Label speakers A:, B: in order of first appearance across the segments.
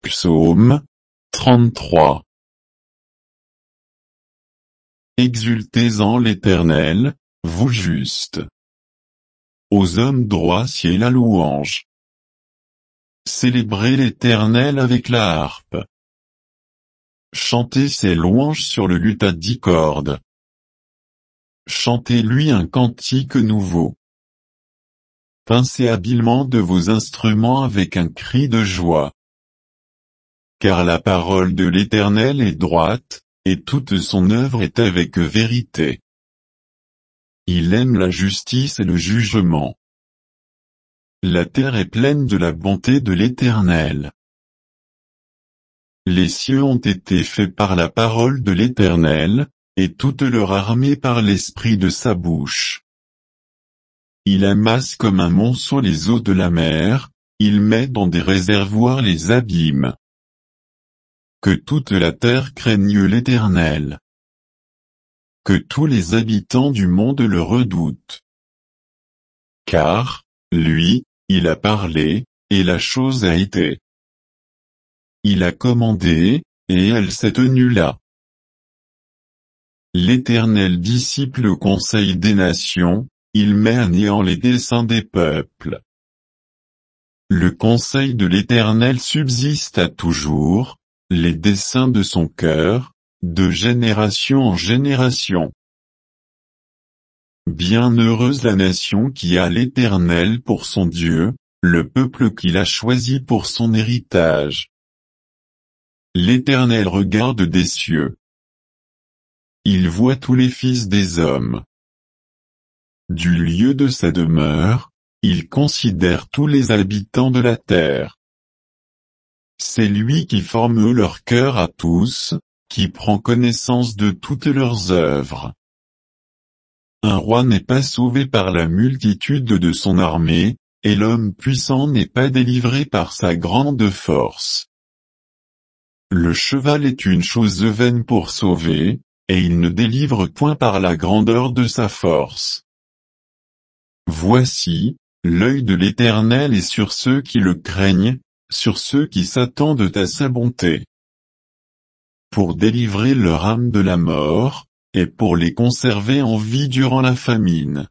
A: Psaume 33. Exultez en l'Éternel, vous justes. Aux hommes droits sied la louange. Célébrez l'Éternel avec la harpe. Chantez ses louanges sur le luth à 10 cordes. Chantez-lui un cantique nouveau. Pincez habilement de vos instruments avec un cri de joie. Car la parole de l'Éternel est droite, et toute son œuvre est avec vérité. Il aime la justice et le jugement. La terre est pleine de la bonté de l'Éternel. Les cieux ont été faits par la parole de l'Éternel, et toute leur armée par l'esprit de sa bouche. Il amasse comme un monceau les eaux de la mer, il met dans des réservoirs les abîmes. Que toute la terre craigne l'Éternel. Que tous les habitants du monde le redoutent. Car, lui, il a parlé, et la chose a été. Il a commandé, et elle s'est tenue là. L'Éternel dissipe le conseil des nations, il met à néant les desseins des peuples. Le conseil de l'Éternel subsiste à toujours, les desseins de son cœur, de génération en génération. Bienheureuse la nation qui a l'Éternel pour son Dieu, le peuple qu'il a choisi pour son héritage. L'Éternel regarde des cieux. Il voit tous les fils des hommes. Du lieu de sa demeure, il considère tous les habitants de la terre. C'est lui qui forme leur cœur à tous, qui prend connaissance de toutes leurs œuvres. Un roi n'est pas sauvé par la multitude de son armée, et l'homme puissant n'est pas délivré par sa grande force. Le cheval est une chose vaine pour sauver, et il ne délivre point par la grandeur de sa force. Voici, l'œil de l'Éternel est sur ceux qui le craignent, sur ceux qui s'attendent à sa bonté. Pour délivrer leur âme de la mort, et pour les conserver en vie durant la famine.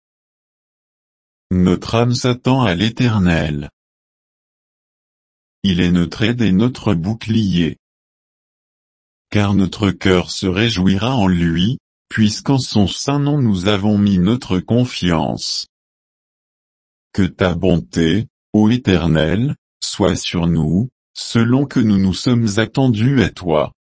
A: Notre âme s'attend à l'Éternel. Il est notre aide et notre bouclier. Car notre cœur se réjouira en lui, puisqu'en son saint nom nous avons mis notre confiance. Que ta bonté, ô Éternel, soit sur nous, selon que nous nous sommes attendus à toi.